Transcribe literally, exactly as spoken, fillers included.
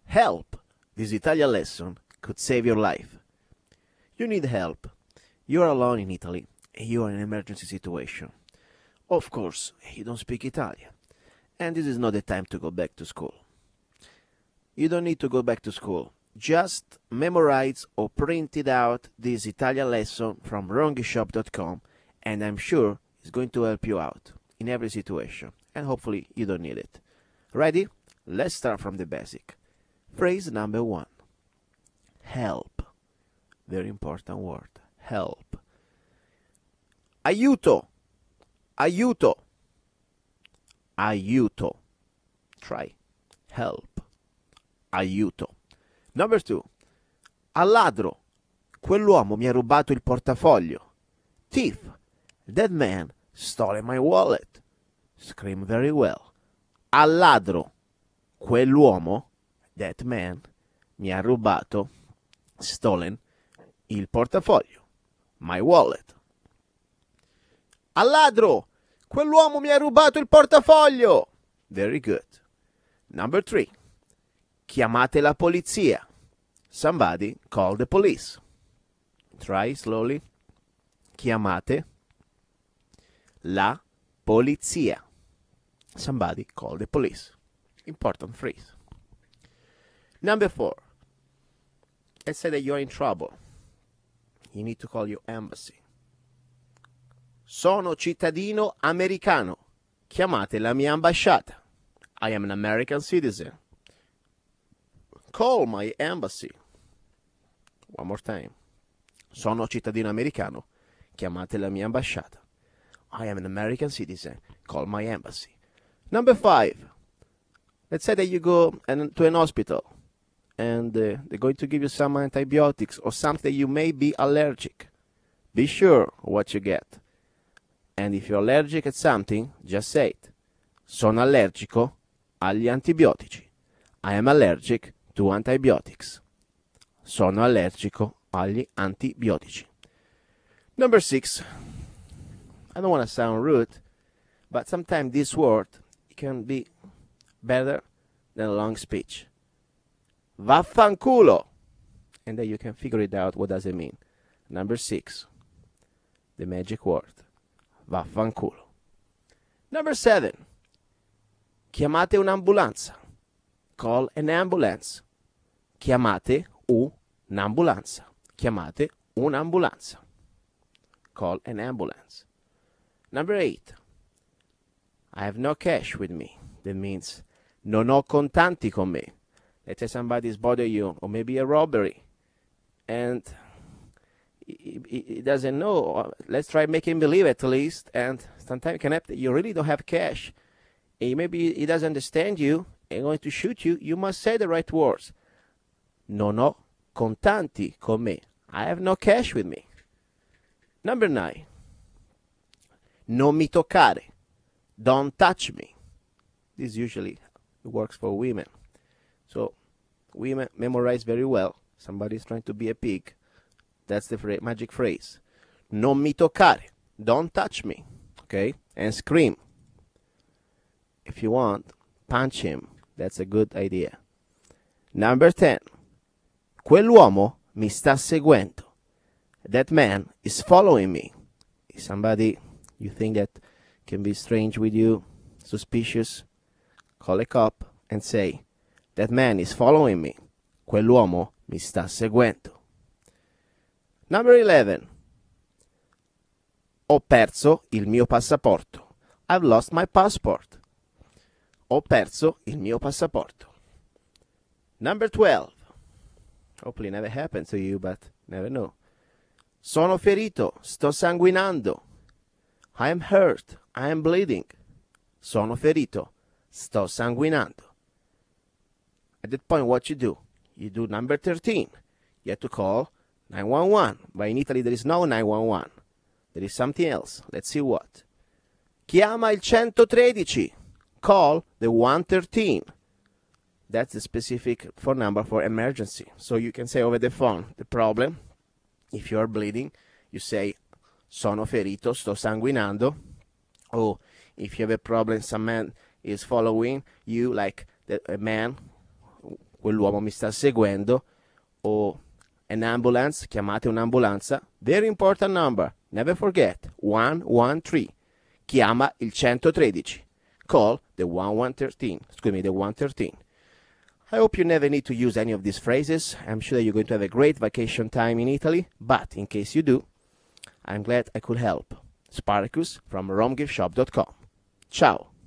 Help! This Italian lesson could save your life. You need help. You are alone in Italy and you are in an emergency situation. Of course, you don't speak Italian, and this is not the time to go back to school. You don't need to go back to school. Just memorize or print it out this Italian lesson from wrongishop dot com, and I'm sure it's going to help you out in every situation, and hopefully you don't need it. Ready? Let's start from the basic. Phrase number one. Help. Very important word. Help. Aiuto. Aiuto. Aiuto. Try. Help. Aiuto. Number two. Al ladro. Quell'uomo mi ha rubato il portafoglio. Thief. That man stole my wallet. Scream very well. Al ladro. Quell'uomo, that man, mi ha rubato, stolen, il portafoglio. My wallet. Al ladro. Quell'uomo mi ha rubato il portafoglio. Very good. Number three. Chiamate la polizia. Somebody call the police. Try slowly. Chiamate la polizia. Somebody call the police. Important phrase. Number four. Let's say that you're in trouble. You need to call your embassy. Sono cittadino americano. Chiamate la mia ambasciata. I am an American citizen. Call my embassy. One more time. Sono cittadino americano. Chiamate la mia ambasciata. I am an American citizen. Call my embassy. Number five. Let's say that you go and, to an hospital and uh, they're going to give you some antibiotics or something you may be allergic. Be sure what you get. And if you're allergic at something, just say it. Sono allergico agli antibiotici. I am allergic to antibiotics. Sono allergico agli antibiotici. Number six. I don't want to sound rude, but sometimes this word can be better than a long speech. Vaffanculo. And then you can figure it out. What does it mean? Number six. The magic word. Vaffanculo. Number seven. Chiamate un'ambulanza. Call an ambulance. Chiamate un'ambulanza. Chiamate un'ambulanza. Call an ambulance. Number eight. I have no cash with me. That means non ho contanti con me. Let's say somebody's bothering you, or maybe a robbery, and he, he, he doesn't know. Let's try making believe at least, and sometimes it can happen that you really don't have cash. And maybe he doesn't understand you and going to shoot you. You must say the right words. Non ho contanti con me. I have no cash with me. Number nine. Non mi toccare. Don't touch me. This usually works for women. So women memorize very well. Somebody's trying to be a pig. That's the fra- magic phrase. Non mi toccare. Don't touch me. Okay? And scream. If you want, punch him. That's a good idea. Number ten. Quell'uomo mi sta seguendo. That man is following me. Is somebody you think that can be strange with you, suspicious, call a cop and say, that man is following me. Quell'uomo mi sta seguendo. Number eleven. Ho perso il mio passaporto. I've lost my passport. Ho perso il mio passaporto. Number twelve. Hopefully never happened to you, but never know. Sono ferito. Sto sanguinando. I am hurt. I am bleeding. Sono ferito. Sto sanguinando. At that point, what you do? You do number thirteen. You have to call nine one one. But in Italy, there is no nine one one. There is something else. Let's see what. Chiama il centotredici. Call the one thirteen. That's the specific phone number for emergency. So you can say over the phone the problem. If you are bleeding, you say, sono ferito, sto sanguinando. Or if you have a problem, some man is following you, like the, a man quell'uomo mi sta seguendo, o an ambulance, chiamate un'ambulanza. Very important number, never forget, one one three. Chiama il centotredici. Call the one one one three. Excuse me, the one one three. I hope you never need to use any of these phrases. I'm sure that you're going to have a great vacation time in Italy, but in case you do, I'm glad I could help. Spartacus from rome gift shop dot com. Ciao.